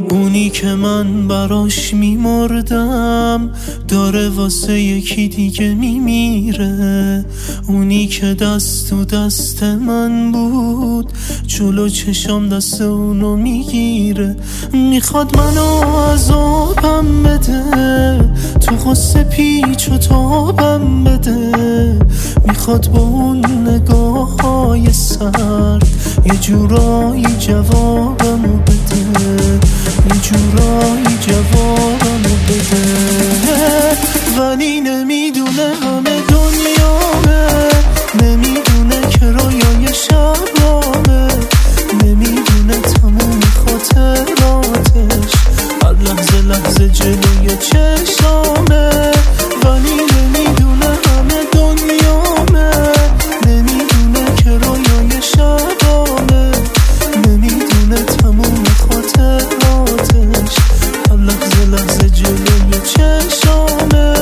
اونی که من براش میمردم داره واسه یکی دیگه میمیره. اونی که دست تو دست من بود جلو چشام دست اونو میگیره. میخواد منو عذابم بده، تو غصه پیچ و تابم بده. میخواد با اون نگاه‌های سرد یه جورایی جوابمو بده، یه جورایی جوابمو بده. ولی نمیدونه همه دنیامه، نمیدونه که رویای شبامه، نمیدونه تموم خاطراتش هر لحظه لحظه جلوی چشامه. ولی نمیدونه همه دنیامه، نمیدونه که رویای شبامه، نمیدونه تموم خاطراتش هر لحظه لحظه جلوی چشامه.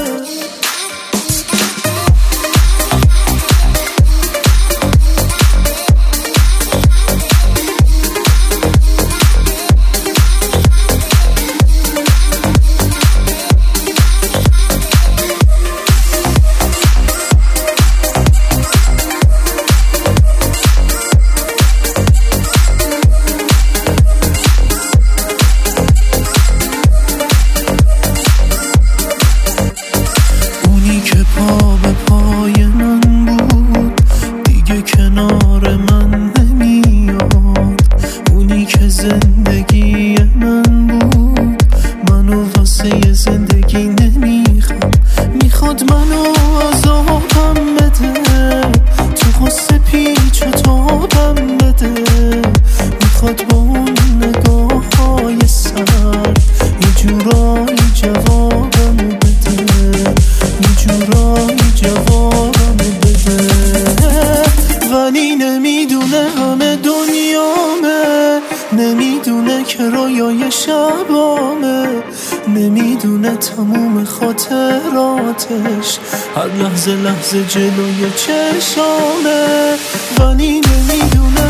پا به پای من بود دیگه کنار من نمیاد. اونی که زندگی من بود منو واسه زندگی نمیخواد. میخواد منو عذابم بده، تو غصه پیچ و تابم بده. میخواد با اون نگاه‌های سرد یه جورایی جوابمو بده، یه جورایی جوابمو بده. ولی نمیدونه همه دنیامه، نمیدونه که رویای شبامه، نمیدونه تموم خاطراتش هر لحظه لحظه جلوی چشامه. ولی نمیدونه